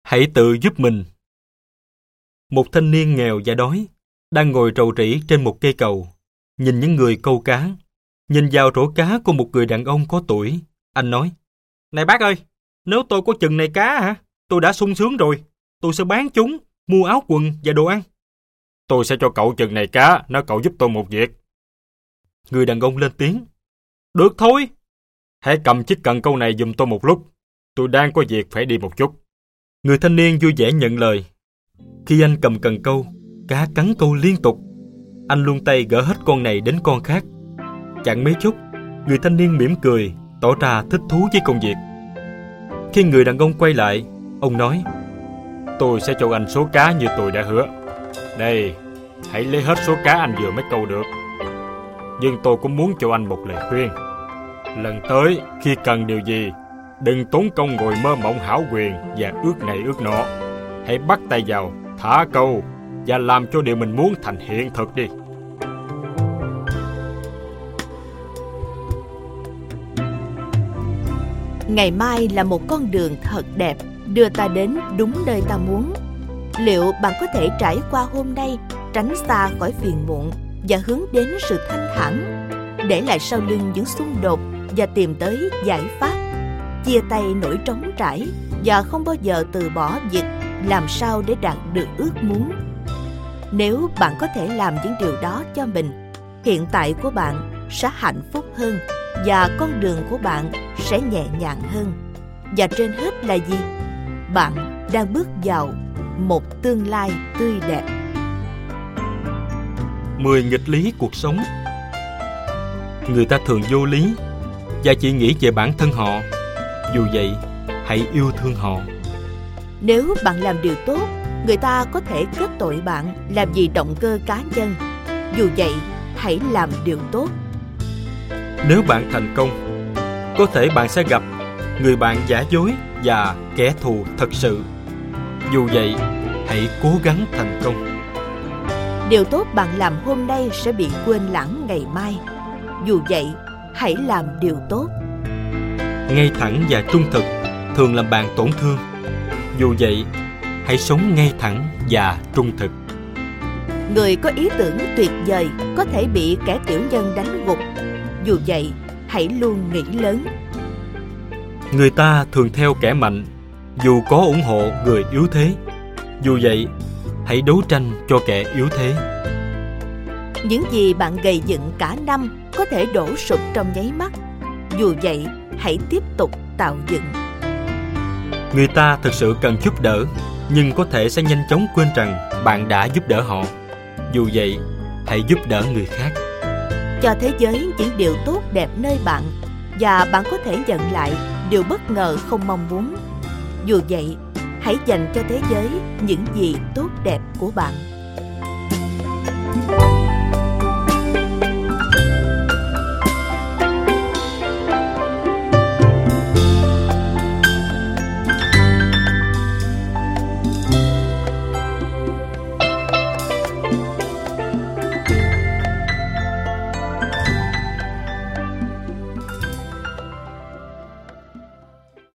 Hãy tự giúp mình. Một thanh niên nghèo và đói đang ngồi rầu rĩ trên một cây cầu, nhìn những người câu cá. Nhìn vào rổ cá của một người đàn ông có tuổi, anh nói: "Này bác ơi, nếu tôi có chừng này cá hả, tôi đã sung sướng rồi. Tôi sẽ bán chúng, mua áo quần và đồ ăn." "Tôi sẽ cho cậu chừng này cá nếu cậu giúp tôi một việc." Người đàn ông lên tiếng: "Được thôi. Hãy cầm chiếc cần câu này giùm tôi một lúc. Tôi đang có việc phải đi một chút." Người thanh niên vui vẻ nhận lời. Khi anh cầm cần câu, cá cắn câu liên tục. Anh luông tay gỡ hết con này đến con khác. Chẳng mấy chốc, người thanh niên mỉm cười, tỏ ra thích thú với công việc. Khi người đàn ông quay lại, ông nói: "Tôi sẽ cho anh số cá như tôi đã hứa. Đây, hãy lấy hết số cá anh vừa mới câu được. Nhưng tôi cũng muốn cho anh một lời khuyên. Lần tới, khi cần điều gì, đừng tốn công ngồi mơ mộng hão quyền và ước này ước nọ. Hãy bắt tay vào, thả câu và làm cho điều mình muốn thành hiện thực đi." Ngày mai là một con đường thật đẹp, đưa ta đến đúng nơi ta muốn. Liệu bạn có thể trải qua hôm nay, tránh xa khỏi phiền muộn và hướng đến sự thanh thản, để lại sau lưng những xung đột và tìm tới giải pháp, chia tay nỗi trống trải và không bao giờ từ bỏ việc làm sao để đạt được ước muốn? Nếu bạn có thể làm những điều đó cho mình, hiện tại của bạn sẽ hạnh phúc hơn và con đường của bạn sẽ nhẹ nhàng hơn. Và trên hết là gì? Bạn đang bước vào một tương lai tươi đẹp. 10 nghịch lý cuộc sống. Người ta thường vô lý và chỉ nghĩ về bản thân họ. Dù vậy, hãy yêu thương họ. Nếu bạn làm điều tốt, người ta có thể kết tội bạn làm vì động cơ cá nhân. Dù vậy, hãy làm điều tốt. Nếu bạn thành công, có thể bạn sẽ gặp người bạn giả dối và kẻ thù thật sự. Dù vậy, hãy cố gắng thành công. Điều tốt bạn làm hôm nay sẽ bị quên lãng ngày mai. Dù vậy, hãy làm điều tốt. Ngay thẳng và trung thực thường làm bạn tổn thương. Dù vậy, hãy sống ngay thẳng và trung thực. Người có ý tưởng tuyệt vời có thể bị kẻ tiểu nhân đánh gục. Dù vậy, hãy luôn nghĩ lớn. Người ta thường theo kẻ mạnh, dù có ủng hộ người yếu thế. Dù vậy, hãy đấu tranh cho kẻ yếu thế. Những gì bạn gầy dựng cả năm có thể đổ sụp trong nháy mắt. Dù vậy, hãy tiếp tục tạo dựng. Người ta thực sự cần giúp đỡ, nhưng có thể sẽ nhanh chóng quên rằng bạn đã giúp đỡ họ. Dù vậy, hãy giúp đỡ người khác. Cho thế giới những điều tốt đẹp nơi bạn, và bạn có thể nhận lại điều bất ngờ không mong muốn. Dù vậy, hãy dành cho thế giới những gì tốt đẹp của bạn.